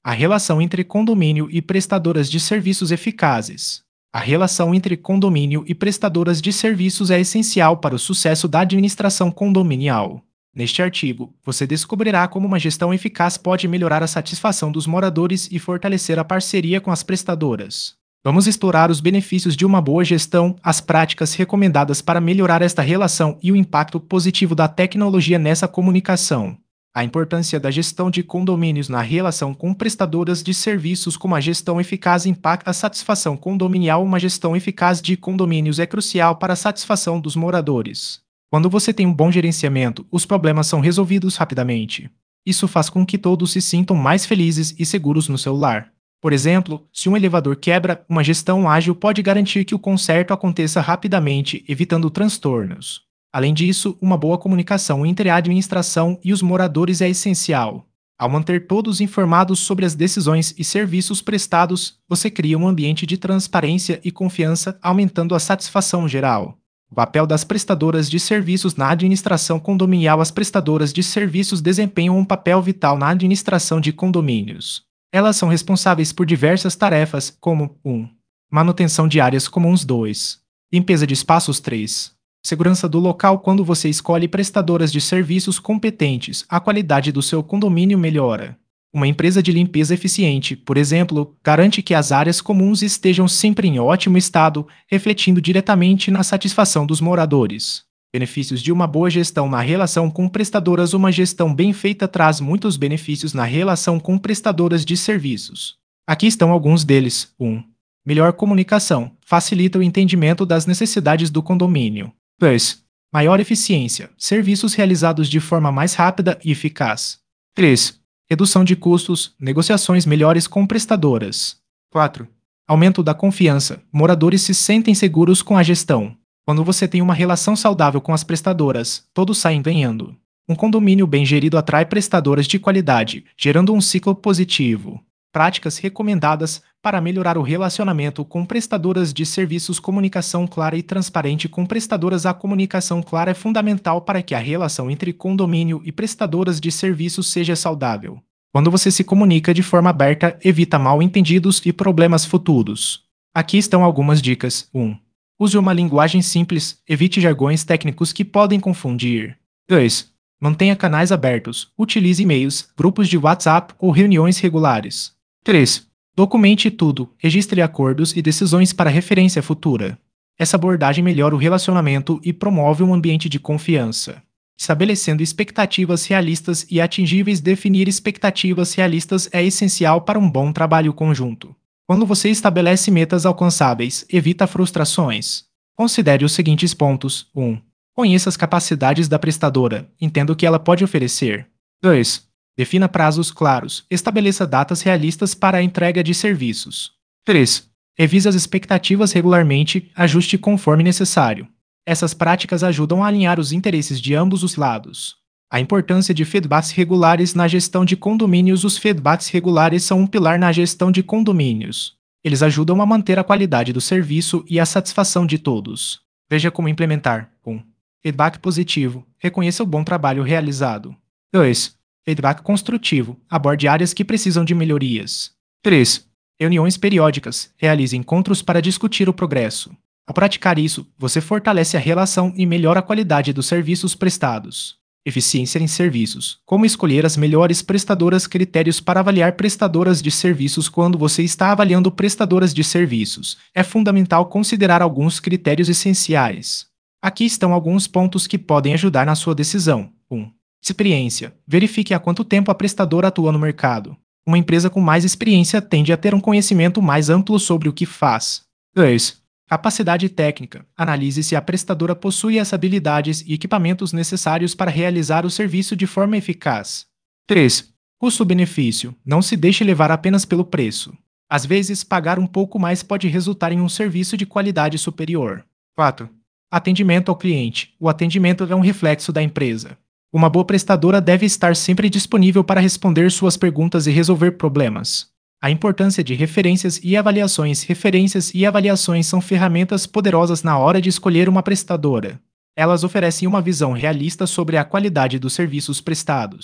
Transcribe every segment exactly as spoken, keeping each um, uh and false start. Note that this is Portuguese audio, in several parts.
A relação entre condomínio e prestadoras de serviços eficazes. A relação entre condomínio e prestadoras de serviços é essencial para o sucesso da administração condominial. Neste artigo, você descobrirá como uma gestão eficaz pode melhorar a satisfação dos moradores e fortalecer a parceria com as prestadoras. Vamos explorar os benefícios de uma boa gestão, as práticas recomendadas para melhorar esta relação e o impacto positivo da tecnologia nessa comunicação. A importância da gestão de condomínios na relação com prestadoras de serviços. Como a gestão eficaz impacta a satisfação condominial. Uma gestão eficaz de condomínios é crucial para a satisfação dos moradores. Quando você tem um bom gerenciamento, os problemas são resolvidos rapidamente. Isso faz com que todos se sintam mais felizes e seguros no seu lar. Por exemplo, se um elevador quebra, uma gestão ágil pode garantir que o conserto aconteça rapidamente, evitando transtornos. Além disso, uma boa comunicação entre a administração e os moradores é essencial. Ao manter todos informados sobre as decisões e serviços prestados, você cria um ambiente de transparência e confiança, aumentando a satisfação geral. O papel das prestadoras de serviços na administração condominial. As prestadoras de serviços desempenham um papel vital na administração de condomínios. Elas são responsáveis por diversas tarefas, como um manutenção de áreas comuns. dois Limpeza de espaços. três Segurança do local. Quando você escolhe prestadoras de serviços competentes, a qualidade do seu condomínio melhora. Uma empresa de limpeza eficiente, por exemplo, garante que as áreas comuns estejam sempre em ótimo estado, refletindo diretamente na satisfação dos moradores. Benefícios de uma boa gestão na relação com prestadoras. Uma gestão bem feita traz muitos benefícios na relação com prestadoras de serviços. Aqui estão alguns deles. um Melhor comunicação. Facilita o entendimento das necessidades do condomínio. dois Maior eficiência. Serviços realizados de forma mais rápida e eficaz. três Redução de custos. Negociações melhores com prestadoras. quatro Aumento da confiança. Moradores se sentem seguros com a gestão. Quando você tem uma relação saudável com as prestadoras, todos saem ganhando. Um condomínio bem gerido atrai prestadoras de qualidade, gerando um ciclo positivo. Práticas recomendadas para melhorar o relacionamento com prestadoras de serviços. Comunicação clara e transparente com prestadoras. A comunicação clara é fundamental para que a relação entre condomínio e prestadoras de serviços seja saudável. Quando você se comunica de forma aberta, evita mal-entendidos e problemas futuros. Aqui estão algumas dicas. um Use uma linguagem simples, evite jargões técnicos que podem confundir. dois Mantenha canais abertos, utilize e-mails, grupos de WhatsApp ou reuniões regulares. três Documente tudo, registre acordos e decisões para referência futura. Essa abordagem melhora o relacionamento e promove um ambiente de confiança. Estabelecendo expectativas realistas e atingíveis. Definir expectativas realistas é essencial para um bom trabalho conjunto. Quando você estabelece metas alcançáveis, evita frustrações. Considere os seguintes pontos. um Conheça as capacidades da prestadora, entenda o que ela pode oferecer. dois Defina prazos claros, estabeleça datas realistas para a entrega de serviços. três Revise as expectativas regularmente, ajuste conforme necessário. Essas práticas ajudam a alinhar os interesses de ambos os lados. A importância de feedbacks regulares na gestão de condomínios. Os feedbacks regulares são um pilar na gestão de condomínios. Eles ajudam a manter a qualidade do serviço e a satisfação de todos. Veja como implementar. um Feedback positivo. Reconheça o bom trabalho realizado. dois Feedback construtivo. Aborde áreas que precisam de melhorias. três Reuniões periódicas. Realize encontros para discutir o progresso. Ao praticar isso, você fortalece a relação e melhora a qualidade dos serviços prestados. Eficiência em serviços. Como escolher as melhores prestadoras. Critérios para avaliar prestadoras de serviços. Quando você está avaliando prestadoras de serviços, é fundamental considerar alguns critérios essenciais. Aqui estão alguns pontos que podem ajudar na sua decisão. um Experiência. Verifique há quanto tempo a prestadora atua no mercado. Uma empresa com mais experiência tende a ter um conhecimento mais amplo sobre o que faz. dois Capacidade técnica. Analise se a prestadora possui as habilidades e equipamentos necessários para realizar o serviço de forma eficaz. três Custo-benefício. Não se deixe levar apenas pelo preço. Às vezes, pagar um pouco mais pode resultar em um serviço de qualidade superior. quatro Atendimento ao cliente. O atendimento é um reflexo da empresa. Uma boa prestadora deve estar sempre disponível para responder suas perguntas e resolver problemas. A importância de referências e avaliações. Referências e avaliações são ferramentas poderosas na hora de escolher uma prestadora. Elas oferecem uma visão realista sobre a qualidade dos serviços prestados.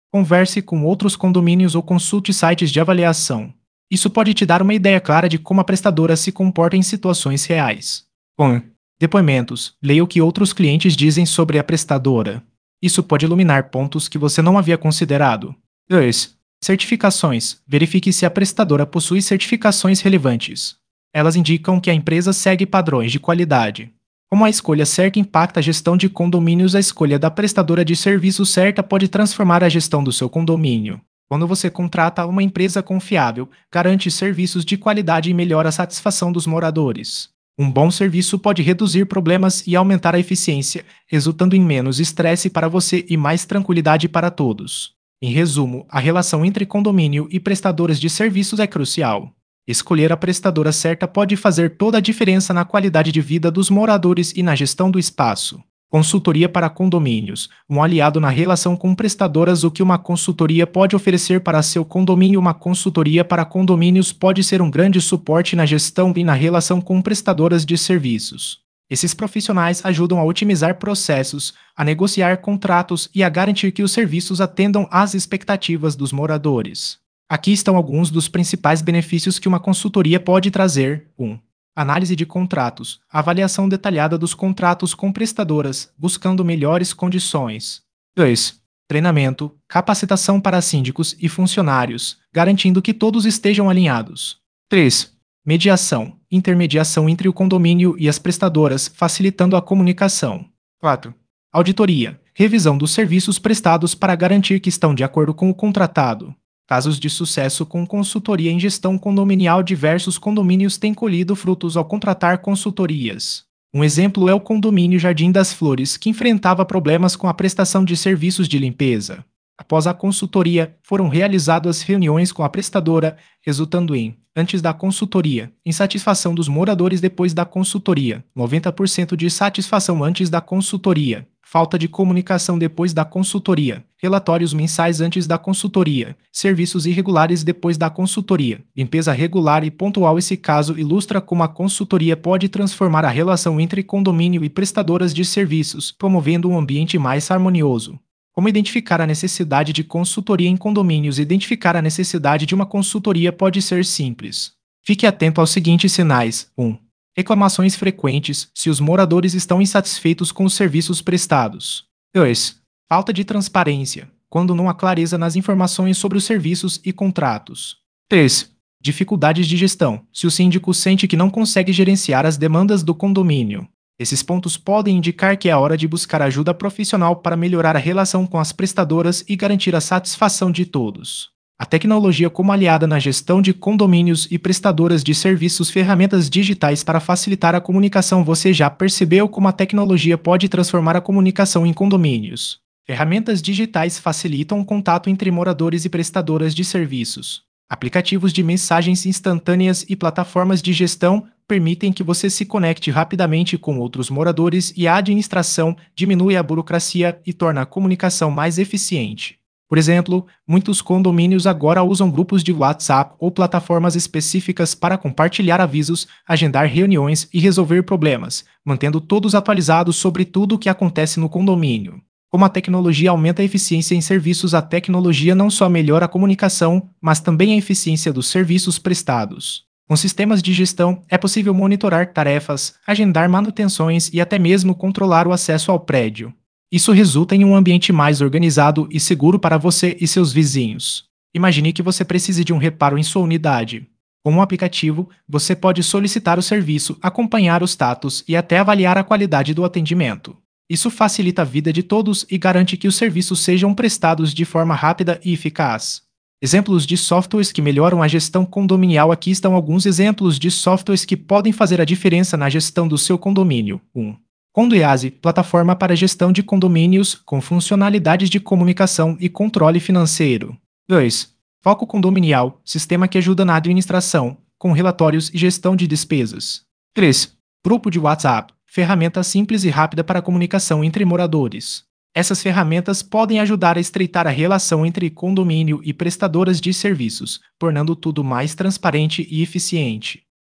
Converse com outros condomínios ou consulte sites de avaliação. Isso pode te dar uma ideia clara de como a prestadora se comporta em situações reais. um. Depoimentos. Leia o que outros clientes dizem sobre a prestadora. Isso pode iluminar pontos que você não havia considerado. dois. Certificações. Verifique se a prestadora possui certificações relevantes. Elas indicam que a empresa segue padrões de qualidade. Como a escolha certa impacta a gestão de condomínios, a escolha da prestadora de serviço certa pode transformar a gestão do seu condomínio. Quando você contrata uma empresa confiável, garante serviços de qualidade e melhora a satisfação dos moradores. Um bom serviço pode reduzir problemas e aumentar a eficiência, resultando em menos estresse para você e mais tranquilidade para todos. Em resumo, a relação entre condomínio e prestadoras de serviços é crucial. Escolher a prestadora certa pode fazer toda a diferença na qualidade de vida dos moradores e na gestão do espaço. Consultoria para condomínios. Um aliado na relação com prestadoras. O que uma consultoria pode oferecer para seu condomínio? Uma consultoria para condomínios pode ser um grande suporte na gestão e na relação com prestadoras de serviços. Esses profissionais ajudam a otimizar processos, a negociar contratos e a garantir que os serviços atendam às expectativas dos moradores. Aqui estão alguns dos principais benefícios que uma consultoria pode trazer. um. Análise de contratos. Avaliação detalhada dos contratos com prestadoras, buscando melhores condições. dois. Treinamento. Capacitação para síndicos e funcionários, garantindo que todos estejam alinhados. três. Mediação. Intermediação entre o condomínio e as prestadoras, facilitando a comunicação. quatro. Auditoria. Revisão dos serviços prestados para garantir que estão de acordo com o contratado. Casos de sucesso com consultoria em gestão condominial. Diversos condomínios têm colhido frutos ao contratar consultorias. Um exemplo é o condomínio Jardim das Flores, que enfrentava problemas com a prestação de serviços de limpeza. Após a consultoria, foram realizadas reuniões com a prestadora, resultando em, antes da consultoria, insatisfação dos moradores depois da consultoria, noventa por cento de satisfação antes da consultoria, falta de comunicação depois da consultoria, relatórios mensais antes da consultoria, serviços irregulares depois da consultoria, limpeza regular e pontual. Esse caso ilustra como a consultoria pode transformar a relação entre condomínio e prestadoras de serviços, promovendo um ambiente mais harmonioso. Como identificar a necessidade de consultoria em condomínios? Identificar a necessidade de uma consultoria pode ser simples. Fique atento aos seguintes sinais. um. Reclamações frequentes, se os moradores estão insatisfeitos com os serviços prestados. dois. Falta de transparência, quando não há clareza nas informações sobre os serviços e contratos. três. Dificuldades de gestão, se o síndico sente que não consegue gerenciar as demandas do condomínio. Esses pontos podem indicar que é hora de buscar ajuda profissional para melhorar a relação com as prestadoras e garantir a satisfação de todos. A tecnologia como aliada na gestão de condomínios e prestadoras de serviços. Ferramentas digitais para facilitar a comunicação. Você já percebeu como a tecnologia pode transformar a comunicação em condomínios? Ferramentas digitais facilitam o contato entre moradores e prestadoras de serviços. Aplicativos de mensagens instantâneas e plataformas de gestão permitem que você se conecte rapidamente com outros moradores e a administração, diminui a burocracia e torna a comunicação mais eficiente. Por exemplo, muitos condomínios agora usam grupos de WhatsApp ou plataformas específicas para compartilhar avisos, agendar reuniões e resolver problemas, mantendo todos atualizados sobre tudo o que acontece no condomínio. Como a tecnologia aumenta a eficiência em serviços, a tecnologia não só melhora a comunicação, mas também a eficiência dos serviços prestados. Com sistemas de gestão, é possível monitorar tarefas, agendar manutenções e até mesmo controlar o acesso ao prédio. Isso resulta em um ambiente mais organizado e seguro para você e seus vizinhos. Imagine que você precise de um reparo em sua unidade. Com um aplicativo, você pode solicitar o serviço, acompanhar o status e até avaliar a qualidade do atendimento. Isso facilita a vida de todos e garante que os serviços sejam prestados de forma rápida e eficaz. Exemplos de softwares que melhoram a gestão condominial. Aqui estão alguns exemplos de softwares que podem fazer a diferença na gestão do seu condomínio. um. Condoease, plataforma para gestão de condomínios com funcionalidades de comunicação e controle financeiro. dois. Foco condominial, sistema que ajuda na administração, com relatórios e gestão de despesas. três. Grupo de WhatsApp, ferramenta simples e rápida para comunicação entre moradores. Essas ferramentas podem ajudar a estreitar a relação entre condomínio e prestadoras de serviços, tornando tudo mais transparente e eficiente.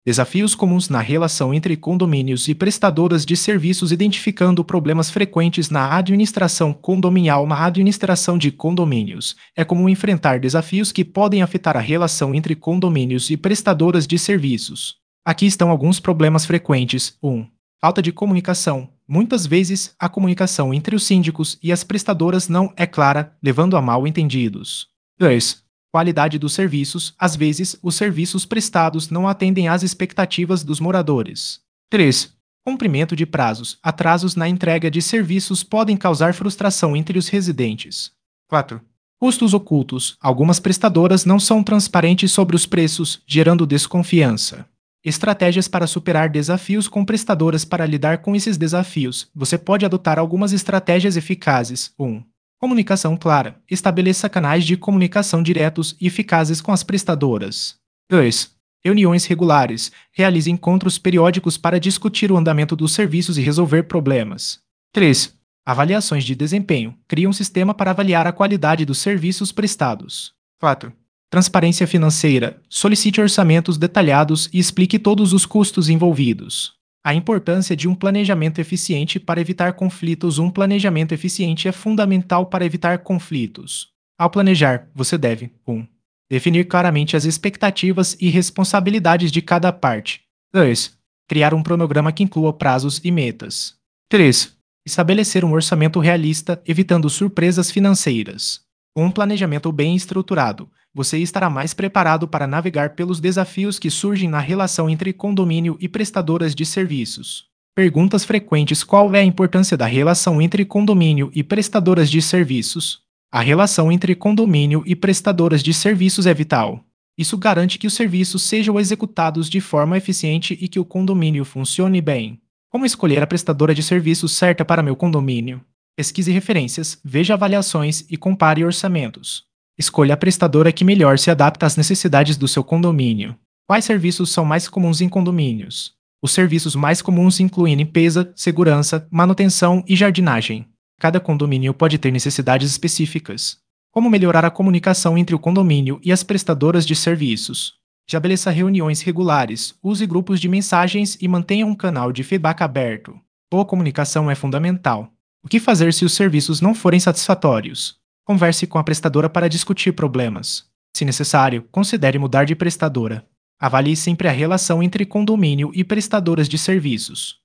Desafios comuns na relação entre condomínios e prestadoras de serviços, identificando problemas frequentes na administração condominial. Na administração de condomínios, é comum enfrentar desafios que podem afetar a relação entre condomínios e prestadoras de serviços. Aqui estão alguns problemas frequentes. um. Falta de comunicação. Muitas vezes, a comunicação entre os síndicos e as prestadoras não é clara, levando a mal-entendidos. dois. Qualidade dos serviços. Às vezes, os serviços prestados não atendem às expectativas dos moradores. três. Cumprimento de prazos. Atrasos na entrega de serviços podem causar frustração entre os residentes. quatro. Custos ocultos. Algumas prestadoras não são transparentes sobre os preços, gerando desconfiança. Estratégias para superar desafios com prestadoras. Para lidar com esses desafios, você pode adotar algumas estratégias eficazes. um. Comunicação clara. Estabeleça canais de comunicação diretos e eficazes com as prestadoras. dois. Reuniões regulares. Realize encontros periódicos para discutir o andamento dos serviços e resolver problemas. três. Avaliações de desempenho. Crie um sistema para avaliar a qualidade dos serviços prestados. quatro. Transparência financeira. Solicite orçamentos detalhados e explique todos os custos envolvidos. A importância de um planejamento eficiente para evitar conflitos. Um planejamento eficiente é fundamental para evitar conflitos. Ao planejar, você deve: um. Definir claramente as expectativas e responsabilidades de cada parte. dois. Criar um cronograma que inclua prazos e metas. três. Estabelecer um orçamento realista, evitando surpresas financeiras. Com um planejamento bem estruturado, você estará mais preparado para navegar pelos desafios que surgem na relação entre condomínio e prestadoras de serviços. Perguntas frequentes: qual é a importância da relação entre condomínio e prestadoras de serviços? A relação entre condomínio e prestadoras de serviços é vital. Isso garante que os serviços sejam executados de forma eficiente e que o condomínio funcione bem. Como escolher a prestadora de serviços certa para meu condomínio? Pesquise referências, veja avaliações e compare orçamentos. Escolha a prestadora que melhor se adapta às necessidades do seu condomínio. Quais serviços são mais comuns em condomínios? Os serviços mais comuns incluem limpeza, segurança, manutenção e jardinagem. Cada condomínio pode ter necessidades específicas. Como melhorar a comunicação entre o condomínio e as prestadoras de serviços? Estabeleça reuniões regulares, use grupos de mensagens e mantenha um canal de feedback aberto. Boa comunicação é fundamental. O que fazer se os serviços não forem satisfatórios? Converse com a prestadora para discutir problemas. Se necessário, considere mudar de prestadora. Avalie sempre a relação entre condomínio e prestadoras de serviços.